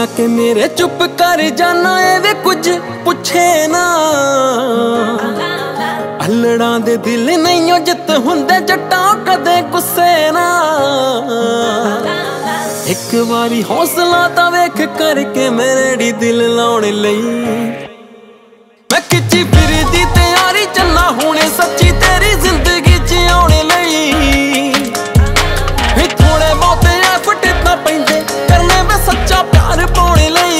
के मेरे चुप कर जाना एवे कुछ पुछे ना। अल्लड़ां दे दिल नहीं ओ जित हुंदे जट्टां कदे गुस्से ना। एक बारी हौसला तां वेख करके मेरे दिल लाउण लई। मैं खिच्ची फिरदी तैयारी चलना हुणे सच्ची तेरी जिंदगी च आउणे लई। थोड़े बहुते एफर्ट तां पैंदे करने मैं सच्चा प्यार पाउणे लई।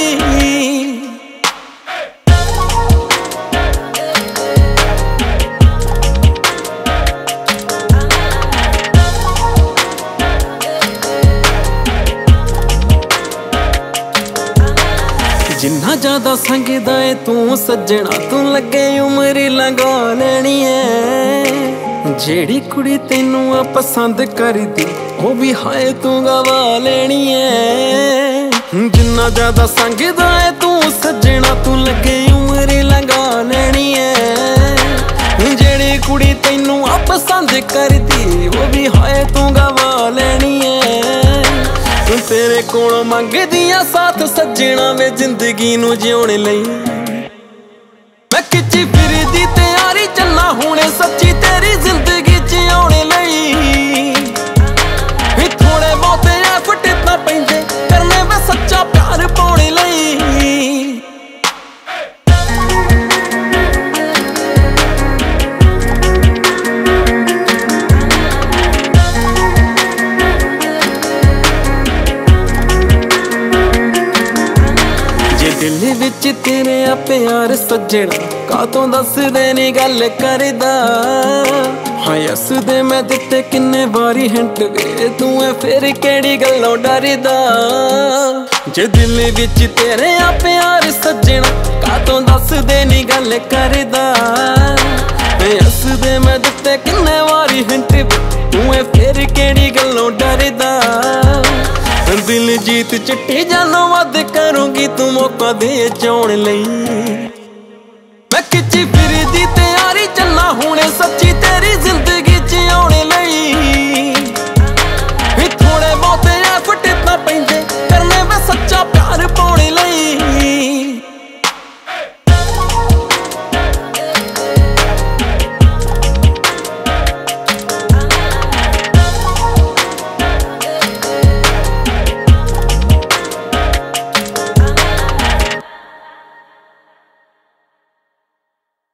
जिन्ना ज्यादा संगदा है तू सज्जना तू लगे उमर लगा लेनी है। जेड़ी कुड़ी तेनू आ पसंद करदी ओ भी हाय तू गवा लेनी है। जिन्ना ज्यादा संगदा है तू सज्जना तू लगे उमर लगा लेनी है। जेड़ी कुड़ी तेनू आ पसंद करदी ओ भी हाय तू गवा लेनी है। तेरे कोलों मंगदियां साथ सज्जना वे जिंदगी नू जिउण लई। मैं खिच्ची फिरदी तैयारी चलना हुणे सच्ची तेरी जिंदगी च आउणे लई। थोड़े बहुते एफर्ट तां पैंदे करने मैं सच्चा प्यार पाउणे लई। दिल विच तेरे आ प्यार सज्जना कातों दसदे नी गल करदा। हाँ हसदे मैं दिते किन्ने बारी हिंट वे तू है फिर केड़ी गल्लों डरदा। जे दिल विच तेरे आ प्यार सज्जना कातों दसदे नी गल करदा। हसदे मैं दिते किन्ने बारी हिंट वे तू है फिर केड़ी गल्लों डरदा। दिल जीत चिट्टी जानो वध करूंगी तू मौका दे चाउण लई। मैं खिच्ची फिरदी तैयारी चलना हुणे सच्ची तेरी जिंदगी